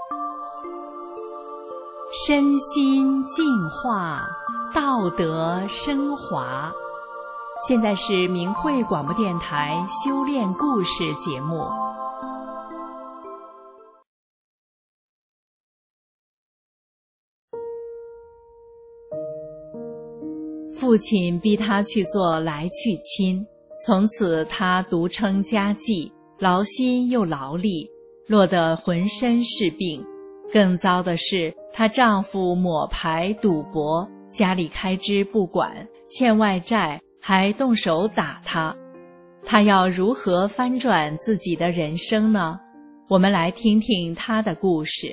身心净化，道德升华。现在是明慧广播电台修炼故事节目。父亲逼他去做来去亲，从此他独撑家计，劳心又劳力，落得浑身是病。更糟的是，她丈夫抹牌赌博，家里开支不管，欠外债，还动手打她。她要如何翻转自己的人生呢？我们来听听她的故事。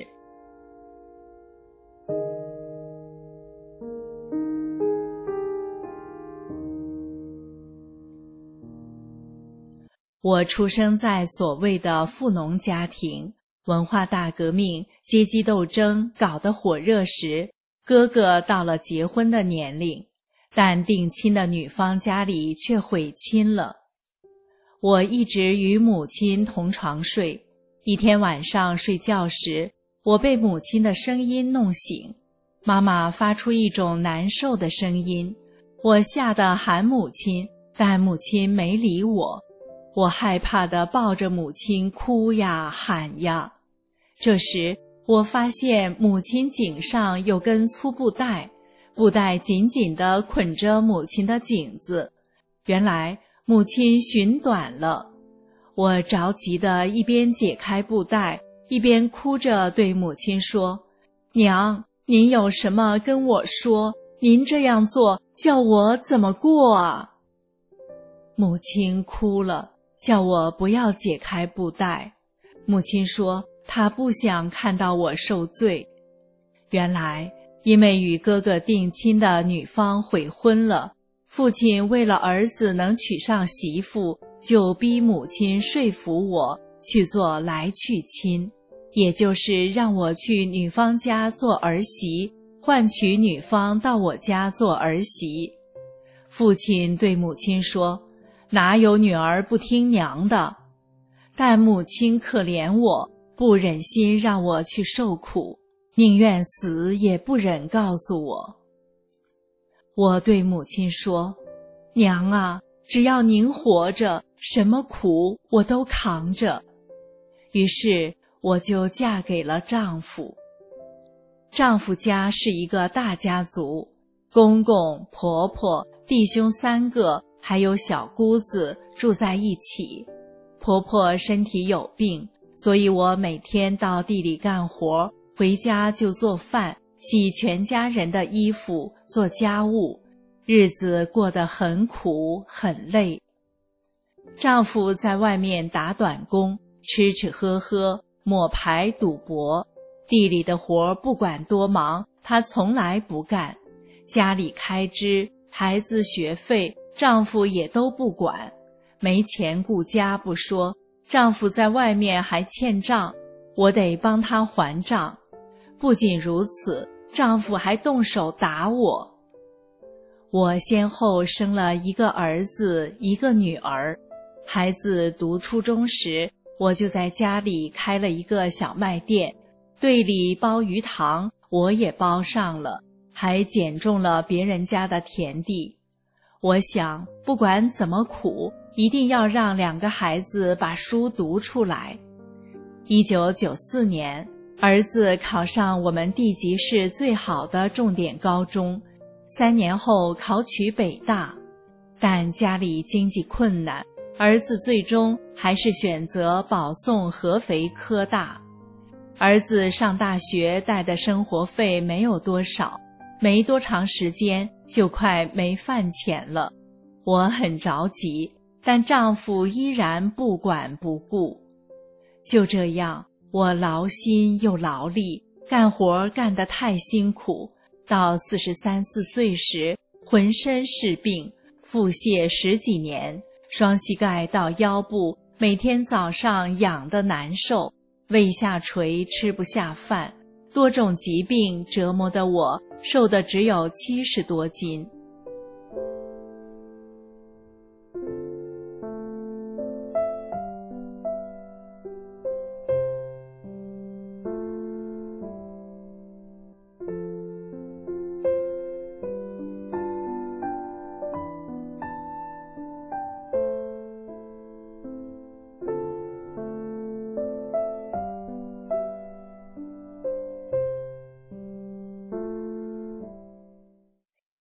我出生在所谓的富农家庭，文化大革命、阶级斗争搞得火热时，哥哥到了结婚的年龄，但定亲的女方家里却悔亲了。我一直与母亲同床睡，一天晚上睡觉时，我被母亲的声音弄醒。妈妈发出一种难受的声音，我吓得喊母亲，但母亲没理我。我害怕地抱着母亲哭呀喊呀。这时我发现母亲颈上有根粗布带，布带紧紧地捆着母亲的颈子，原来母亲寻短了。我着急地一边解开布带，一边哭着对母亲说：娘，您有什么跟我说，您这样做叫我怎么过啊？母亲哭了，叫我不要解开布带。母亲说她不想看到我受罪。原来因为与哥哥定亲的女方悔婚了，父亲为了儿子能娶上媳妇，就逼母亲说服我去做来去亲，也就是让我去女方家做儿媳，换取女方到我家做儿媳。父亲对母亲说，哪有女儿不听娘的？但母亲可怜我，不忍心让我去受苦，宁愿死也不忍告诉我。我对母亲说，娘啊，只要您活着，什么苦我都扛着。于是我就嫁给了丈夫。丈夫家是一个大家族，公公、婆婆、弟兄3个，还有小姑子住在一起。婆婆身体有病，所以我每天到地里干活，回家就做饭，洗全家人的衣服，做家务，日子过得很苦很累。丈夫在外面打短工，吃吃喝喝，抹牌赌博，地里的活不管多忙，他从来不干。家里开支、孩子学费，丈夫也都不管。没钱顾家不说，丈夫在外面还欠账，我得帮他还账。不仅如此，丈夫还动手打我。我先后生了一个儿子，一个女儿。孩子读初中时，我就在家里开了一个小卖店，队里包鱼塘，我也包上了，还捡种了别人家的田地。我想，不管怎么苦，一定要让2个孩子把书读出来。1994年，儿子考上我们地级市最好的重点高中，3年后考取北大。但家里经济困难，儿子最终还是选择保送合肥科大。儿子上大学带的生活费没有多少，没多长时间就快没饭钱了。我很着急，但丈夫依然不管不顾。就这样，我劳心又劳力，干活干得太辛苦，到43、4岁时，浑身是病，腹泻10几年，双膝盖到腰部，每天早上痒得难受，胃下垂，吃不下饭，多种疾病折磨得我瘦得只有70多斤。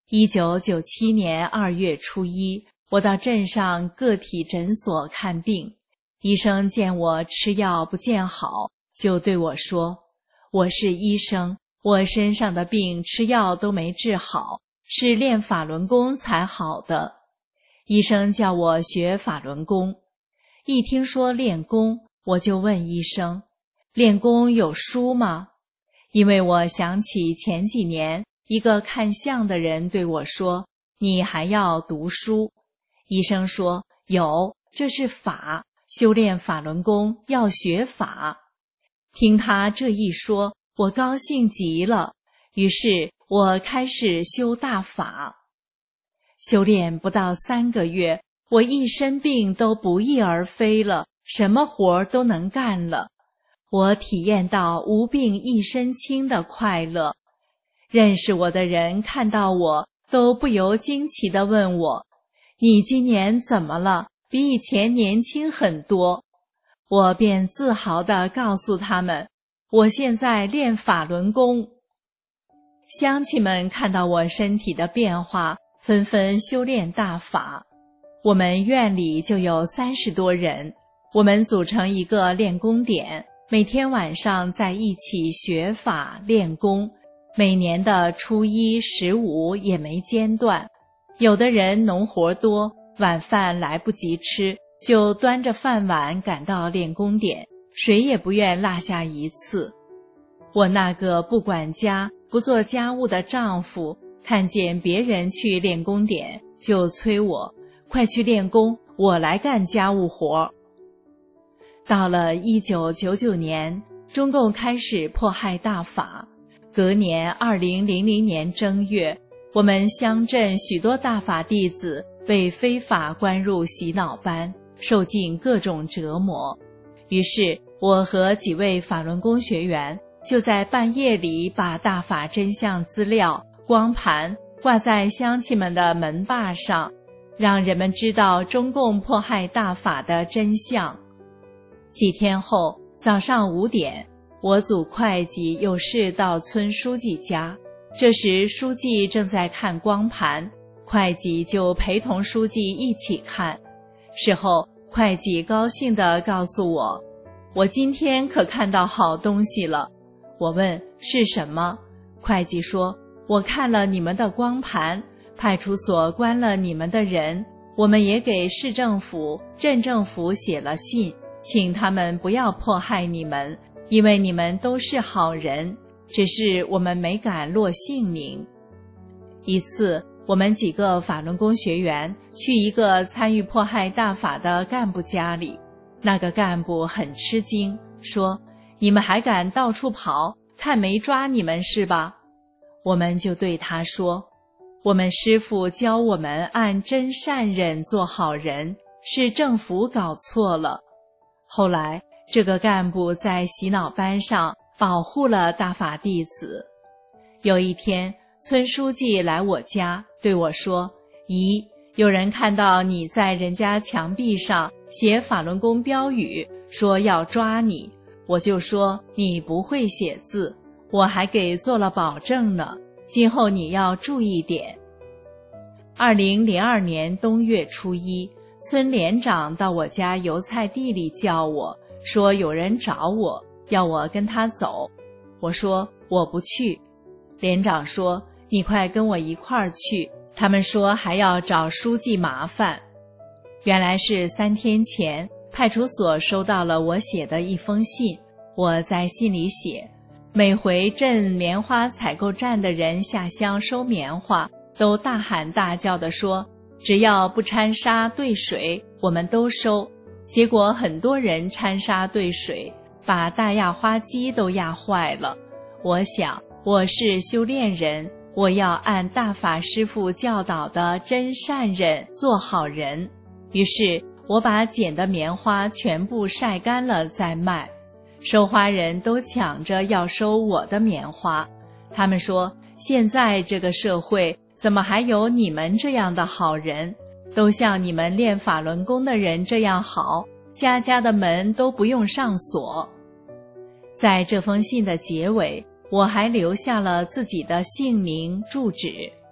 1997年2月初1，我到镇上个体诊所看病，医生见我吃药不见好，就对我说：“我是医生，我身上的病吃药都没治好，是练法轮功才好的。”医生叫我学法轮功。一听说练功，我就问医生：“练功有书吗？”因为我想起前几年一个看相的人对我说：“你还要读书。”医生说：“有，这是法，修炼法轮功要学法。”听他这一说，我高兴极了，于是我开始修大法。修炼不到3个月，我一身病都不翼而飞了，什么活都能干了。我体验到无病一身轻的快乐。认识我的人看到我都不由惊奇地问我：“你今年怎么了？比以前年轻很多。”我便自豪地告诉他们：“我现在练法轮功。”乡亲们看到我身体的变化，纷纷修炼大法。我们院里就有30多人，我们组成一个练功点，每天晚上在一起学法练功，每年的初1、15也没间断。有的人农活多，晚饭来不及吃，就端着饭碗赶到练功点，谁也不愿落下一次。我那个不管家、不做家务的丈夫，看见别人去练功点，就催我：“快去练功，我来干家务活。”到了1999年，中共开始迫害大法。隔年2000年正月，我们乡镇许多大法弟子被非法关入洗脑班，受尽各种折磨。于是我和几位法轮功学员就在半夜里把大法真相资料、光盘挂在乡亲们的门把上，让人们知道中共迫害大法的真相。几天后，早上5点，我组会计有事到村书记家，这时书记正在看光盘，会计就陪同书记一起看。事后，会计高兴地告诉我：“我今天可看到好东西了。”我问是什么，会计说：“我看了你们的光盘，派出所关了你们的人，我们也给市政府、镇政府写了信，请他们不要迫害你们，因为你们都是好人，只是我们没敢落姓名。”一次，我们几个法轮功学员去一个参与迫害大法的干部家里，那个干部很吃惊，说：“你们还敢到处跑，看没抓你们是吧？”我们就对他说：“我们师父教我们按真善忍做好人，是政府搞错了。”后来，这个干部在洗脑班上保护了大法弟子。有一天，村书记来我家对我说：“姨，有人看到你在人家墙壁上写法轮功标语，说要抓你。”我就说：“你不会写字，我还给做了保证呢，今后你要注意点。”2002年冬月初1，村连长到我家油菜地里叫我，说有人找我，要我跟他走。我说我不去。连长说：“你快跟我一块儿去，他们说还要找书记麻烦。”原来是3天前，派出所收到了我写的一封信。我在信里写：每回镇棉花采购站的人下乡收棉花，都大喊大叫地说，只要不掺沙兑水，我们都收。结果很多人掺沙兑水，把大压花机都压坏了。我想，我是修炼人，我要按大法师父教导的真善忍做好人。于是我把捡的棉花全部晒干了再卖，收花人都抢着要收我的棉花。他们说，现在这个社会怎么还有你们这样的好人，都像你们练法轮功的人这样好，家家的门都不用上锁。在这封信的结尾，我还留下了自己的姓名、住址。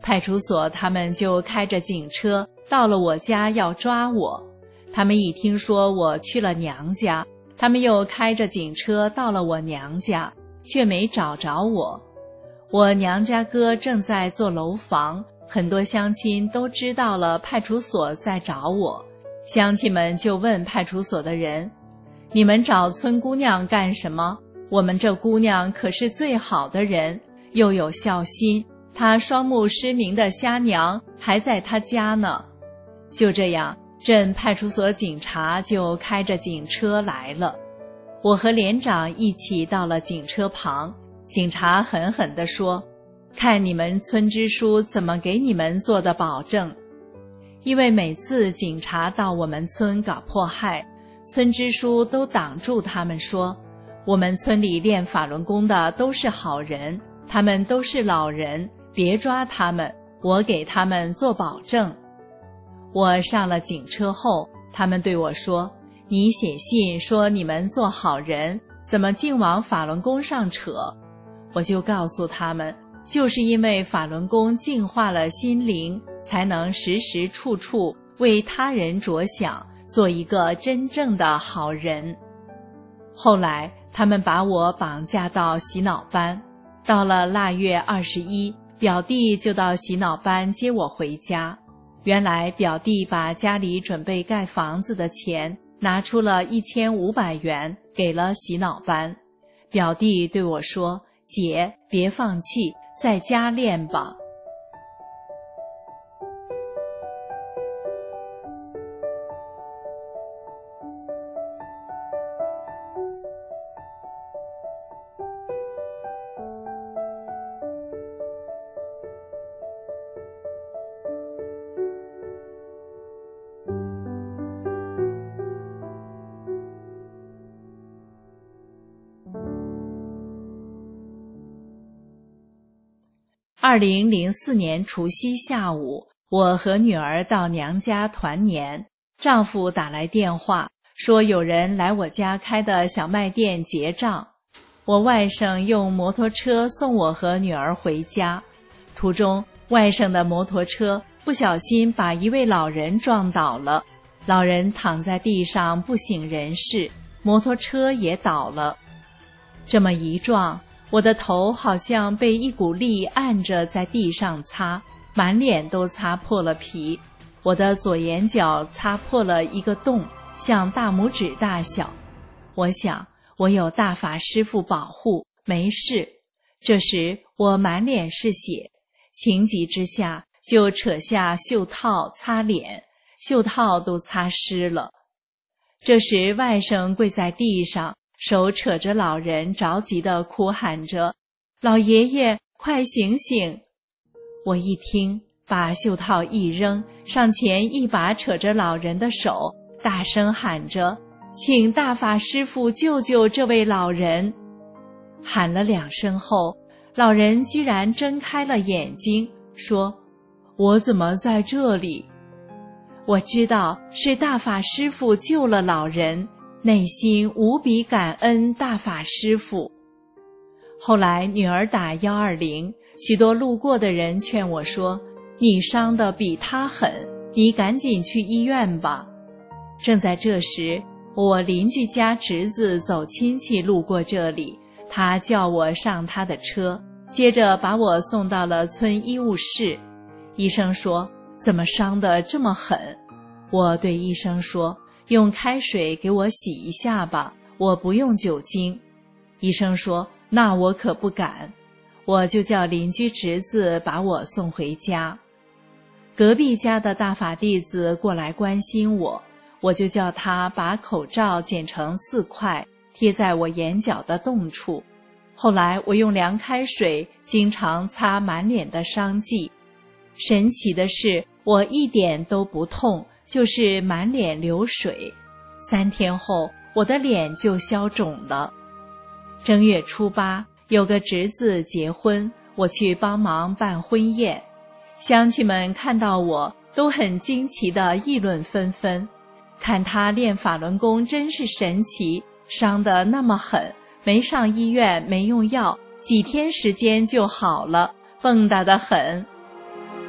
派出所他们就开着警车到了我家要抓我。他们一听说我去了娘家，他们又开着警车到了我娘家，却没找着我。我娘家哥正在做楼房，很多乡亲都知道了派出所在找我。乡亲们就问派出所的人：你们找村姑娘干什么？我们这姑娘可是最好的人，又有孝心，她双目失明的瞎娘还在她家呢。就这样，镇派出所警察就开着警车来了。我和连长一起到了警车旁，警察狠狠地说：看你们村支书怎么给你们做的保证。因为每次警察到我们村搞迫害，村支书都挡住他们说，我们村里练法轮功的都是好人，他们都是老人，别抓他们，我给他们做保证。我上了警车后，他们对我说：你写信说你们做好人，怎么净往法轮功上扯？我就告诉他们，就是因为法轮功净化了心灵，才能时时处处为他人着想，做一个真正的好人。后来他们把我绑架到洗脑班，到了腊月21，表弟就到洗脑班接我回家。原来表弟把家里准备盖房子的钱拿出了1500元给了洗脑班。表弟对我说：姐，别放弃，在家练吧。2004年除夕下午，我和女儿到娘家团年，丈夫打来电话说有人来我家开的小卖店结账。我外甥用摩托车送我和女儿回家，途中外甥的摩托车不小心把一位老人撞倒了，老人躺在地上不省人事，摩托车也倒了。这么一撞，我的头好像被一股力按着在地上擦，满脸都擦破了皮。我的左眼角擦破了一个洞，像大拇指大小。我想我有大法师父保护，没事。这时我满脸是血，情急之下就扯下袖套擦脸，袖套都擦湿了。这时外甥跪在地上，手扯着老人，着急地哭喊着：老爷爷，快醒醒！我一听，把袖套一扔，上前一把扯着老人的手，大声喊着：请大法师父救救这位老人！喊了2声后，老人居然睁开了眼睛，说：我怎么在这里？我知道是大法师父救了老人，内心无比感恩大法师父。后来女儿打120，许多路过的人劝我说：你伤得比他狠，你赶紧去医院吧。正在这时，我邻居家侄子走亲戚路过这里，他叫我上他的车，接着把我送到了村医务室。医生说：怎么伤得这么狠？我对医生说：用开水给我洗一下吧，我不用酒精。医生说：那我可不敢。我就叫邻居侄子把我送回家。隔壁家的大法弟子过来关心我，我就叫他把口罩剪成4块，贴在我眼角的洞处。后来我用凉开水经常擦满脸的伤迹。神奇的是，我一点都不痛，就是满脸流水。3天后，我的脸就消肿了。正月初8，有个侄子结婚，我去帮忙办婚宴。乡亲们看到我，都很惊奇地议论纷纷，看他练法轮功真是神奇，伤得那么狠，没上医院，没用药，几天时间就好了，蹦跶得很。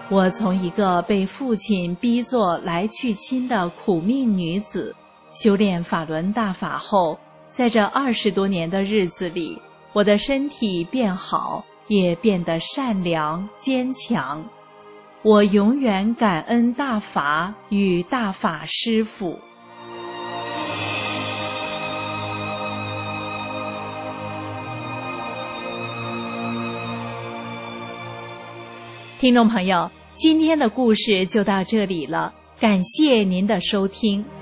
我从一个被父亲逼作来去亲的苦命女子，修炼法轮大法后，在这20多年的日子里，我的身体变好，也变得善良坚强。我永远感恩大法与大法师父。听众朋友，今天的故事就到这里了，感谢您的收听。